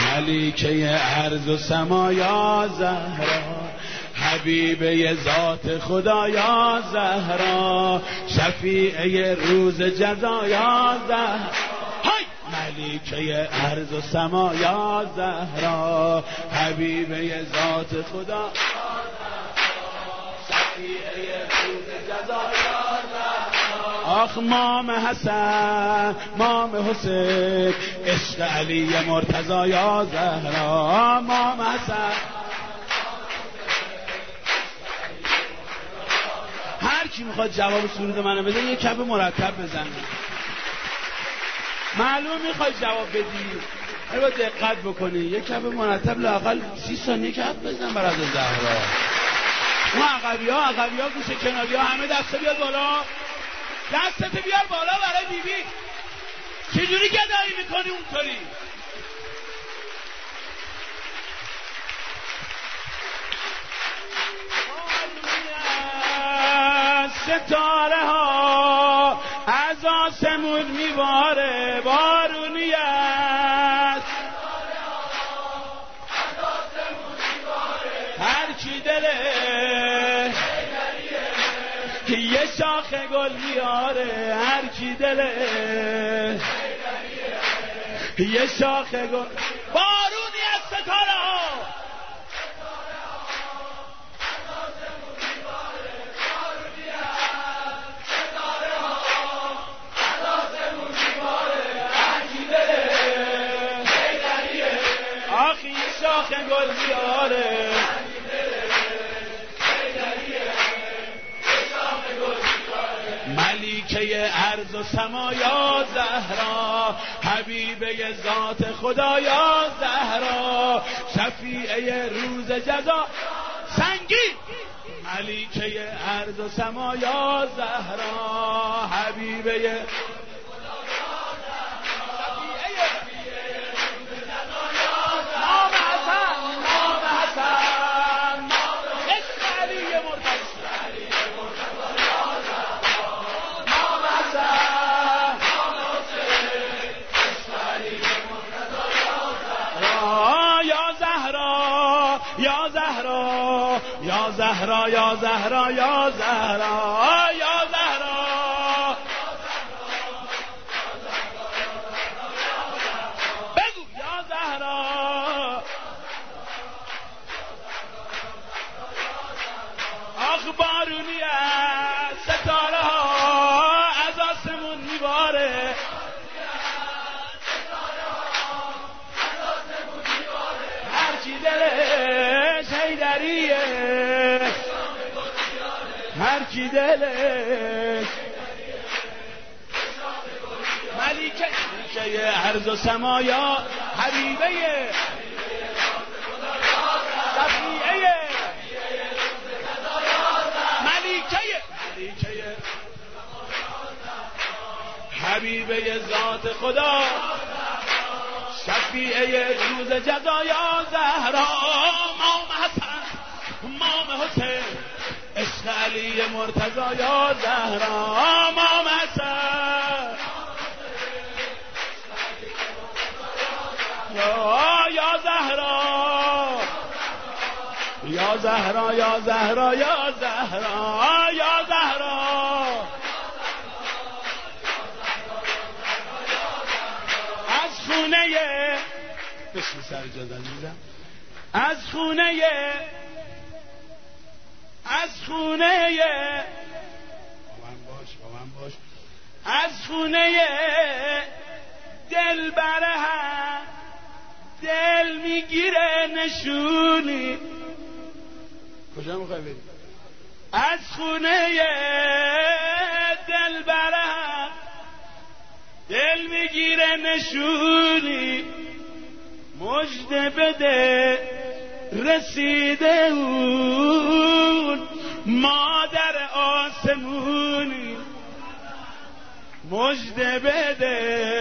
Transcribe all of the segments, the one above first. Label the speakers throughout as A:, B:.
A: ملیکه ارض و سما یا زهرا، حبیبه ذات خدا یا زهرا، شفیعه روز جزا یا زهرا. ملیکه ارض و سما یا زهرا، حبیبه ذات خدا، شفیعه روز جزا یا زهرا. آخ مام حسن مام حسین، عشق علی مرتضی یا زهرا. مام حسن هر کی میخواد جواب سرود منو بده یه کف مرتب بزنه. معلوم میخوای جواب بدی باید دقت بکنی، یه کف مرتب لااقل 30 ثانیه کف بزن برای زهرا. اون عقبی ها گوشه کناری ها همه دسته بیاد بالا، دستت بیار بالا برای بیبی. چجوری گدایی میکنی اونطوری؟ ستاره ها از آسمون میباره، بارونی است هر کی دله یه شاخ گل میاره، هر کی دله یه شاخ گل. بارونی از ستاره ها شاخ گل بیاره، ملیکه ارض و سما یا زهرا، حبیبه ذات خدا یا زهرا، شفیعه روز جزا سنگین. ملیکه ارض و سما یا زهرا، حبیبه یا زهرا یا زهرا یا زهرا یا زهرا. بگو یا زهرا. آخ بارونی از ستاره ها از آسمون میباره، هرچی دلش حیدریه، هرچی دلش ملیکه ارض و سما یا حبیبه شفیعه ملیکه حبیبه ذات خدا، شفیعه روز جزا یا زهرا. مام حسن مام حسین، عشق علی مرتضی یا زهرا. مام حسن یا زهرا یا زهرا یا زهرا یا زهرا یا زهرا. از خونه بشین سر اجازه عزیزم، از خونه با من باش از خونه دل بره هم دل میگیره نشونی. کجا میخوای بری؟ از خونه دل بره هم دل میگیره نشونی. مژده بده رسیده اون مادر آسمونی. مژده بده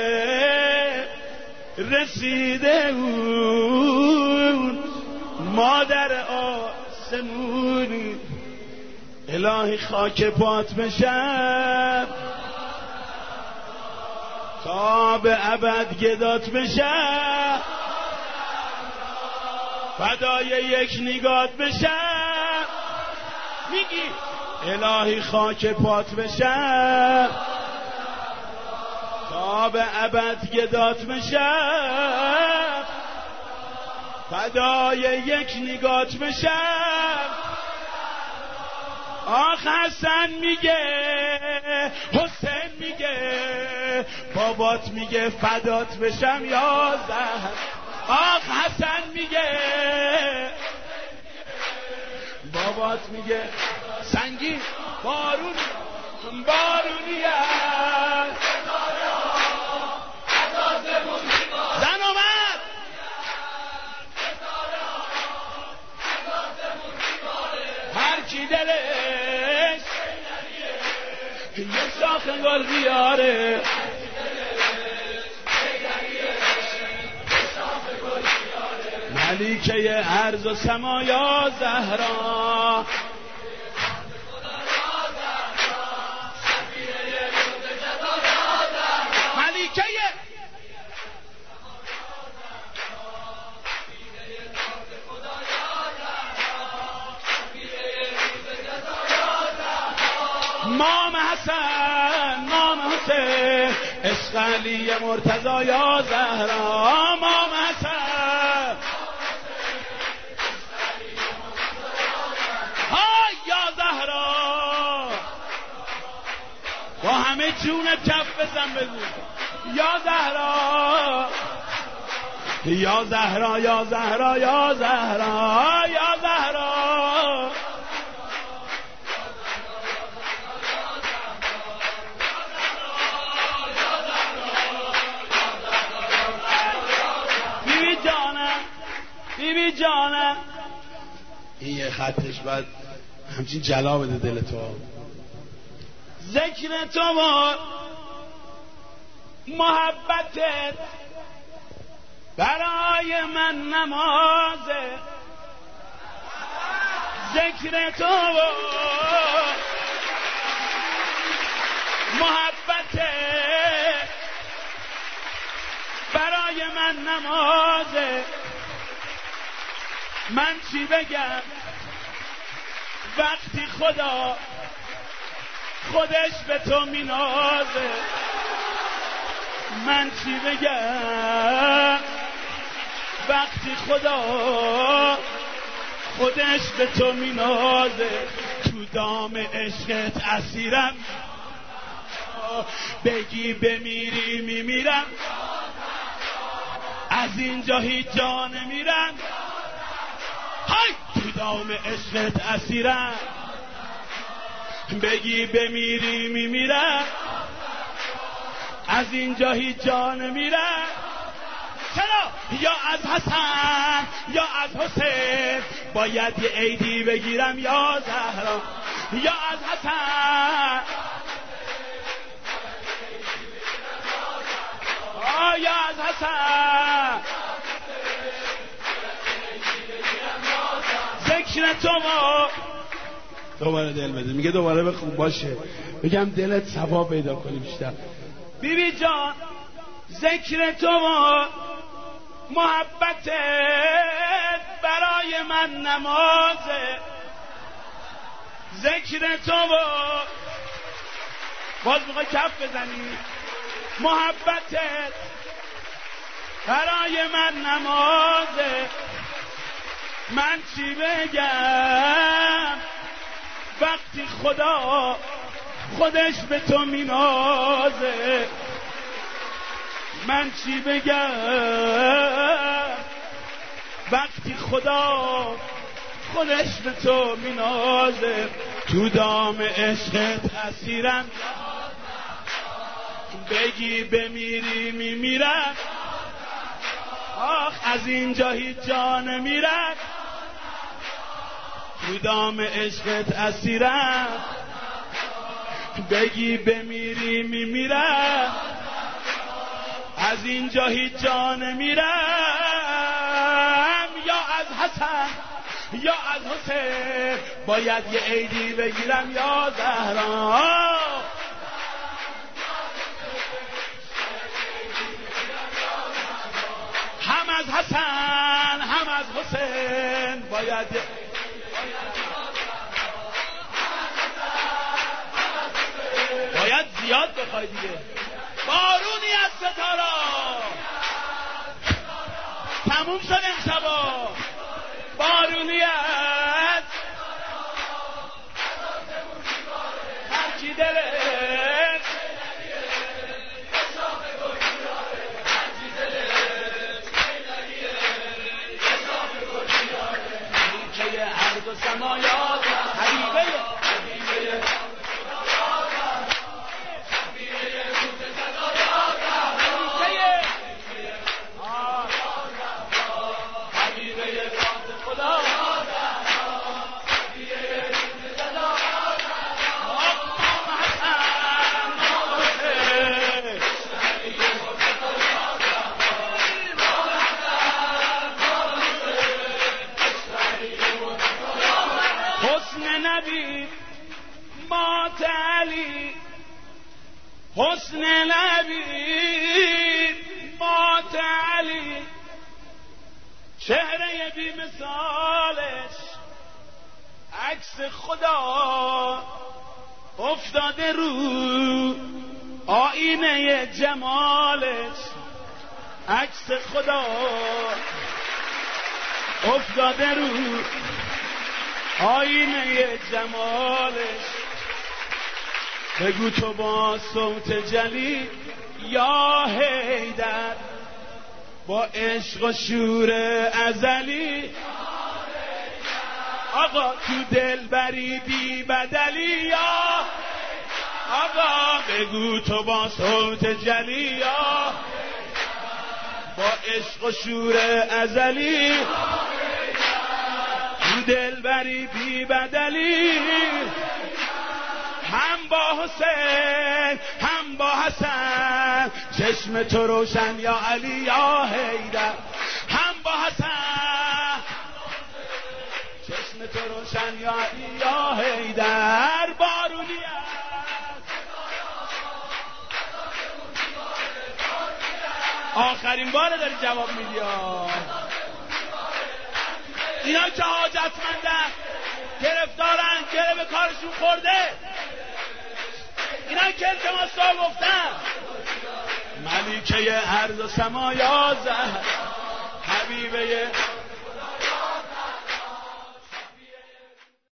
A: رسیده اون مادر آسمونی. الهی خاک پات بشم تا به ابد گدات بشم. فدای یک نگات بشم، میگی الهی خاک پات بشم، تا به ابد گدات بشم، فدای یک نگات بشم. آخ حسن میگه، حسین میگه، بابات میگه فدات بشم یا زهر. آخ حسن میگه، بابات میگه سنگین بارون بارونی است. زن آمد هر کی دلش یه شاخ گل بیاره، ملیکه ارض و سما یا زهرا، ملیکه مام حسن، مام حسین، عشق علی مرتضی یا زهرا، مام حسن های یا زهرا، با همه جونت کف بزن بگو یا زهرا، یا زهرا، یا زهرا، یا زهرا، یا زهرا. بیبی جانم، این یه خطش باید همچین جلا بده دل تو. ذکر تو و محبتت برای من نمازه، ذکر تو و محبتت برای من نمازه. من چی بگم وقتی خدا خودش به تو مینازه، من چی بگم وقتی خدا خودش به تو مینازه. تو دام عشقت اسیرم، بگی بمیری میمیرم، از اینجا هیچ جا نمیرم. های تو دام عشقت اسیرم، بگی بمیری میمیرم، از اینجا هیچ جا نمیرم. چرا؟ یا از حسن یا از حسین باید یه عیدی بگیرم یا زهرا، یا از حسن یا از حسن. ذکر تو ما دوباره دل بده، میگه دوباره بخون باشه، بگم دلت ثواب پیدا کنی بیشتر. بیبی جان ذکر تو ما محبتت برای من نمازه، ذکر تو ما باز میخوای کف بزنی، محبتت برای من نمازه. من چی بگم وقتی خدا خودش به تو مینازه، من چی بگم وقتی خدا خودش به تو مینازه. تو دام عشقت اسیرم، بگی بمیری میمیرم، آخ از اینجا هیچ جا نمیرم. تو دام عشقت اسیرم، بگی بمیری میمیرم، از اینجا هیچ جا نمیرم. یا از حسن یا از حسین باید یه عیدی بگیرم یا زهرا، هم از حسن هم از حسین باید زیاد بخوای دیگه. بارونی از ستاره تموم شد امشبا، بارونی از هرچی دلت میکه عرض و سمایات حبیبه حسن نبی مات علی، چهره بی مثالش عکس خدا افتاده رو آینه جمالش، عکس خدا افتاده رو آینه جمالش. بگو تو با صوت جلی یا حیدر، با عشق و شور ازلی آقا تو دل بری بی بدلی یا آقا. بگو تو با صوت جلی یا با عشق و شور ازلی تو دل بری بی بدلی. هم با حسین هم با حسن چشم تو روشن یا علی یا حیدر، هم با حسن چشم تو روشن یا علی یا حیدر. بارونی آخرین بار داری جواب میدی. اینا که حاجتمندن گرفتارن، گره به کارشون خورده، اینا که التماس را گفتن. ملیکه ارض و سما یا زهر حبیبه